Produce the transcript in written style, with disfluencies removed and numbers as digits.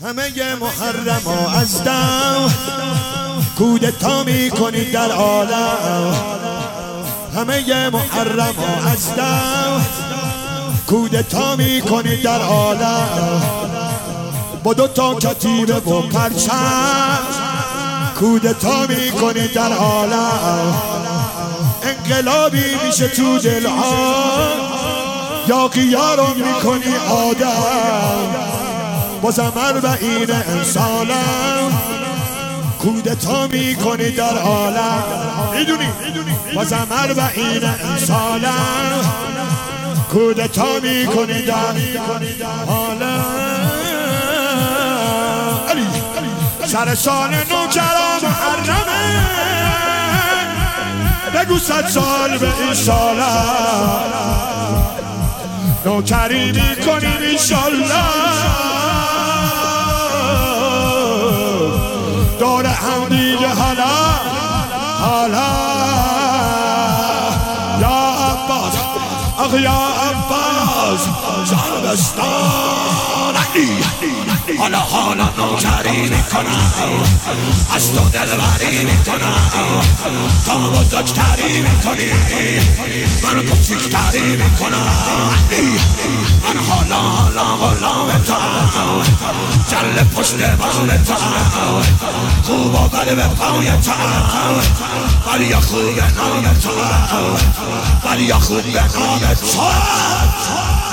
همه محرم ها از دم کودتا میکنی در عالم. همه محرم ها از دم کودتا میکنی در عالم. با دوتا کتیبه و پرچم کودتا میکنی در عالم. انقلابی میشه تو دلها یاقی‌ها رو میکنی آدم. بازم اربعین امسالم کودتا میکنی در عالم. میدونی بازم اربعین امسالم کودتا میکنی در عالم. سر سال نوجران محرمه بگو 100 سال به انشالله نوکری میکنیم انشالله. دور هم دیگه حالا یا عباس آخ یا عباس زربستانی حالا نوکری میکنم از تو دلبری میکنم تا بزرگتری میکنی من کوچکتری میکنم. من حالا غلامتم جل پشت بالتم خوب و بد به پایتم ولی یا خوب نایتم ولی یا خوب نایتم.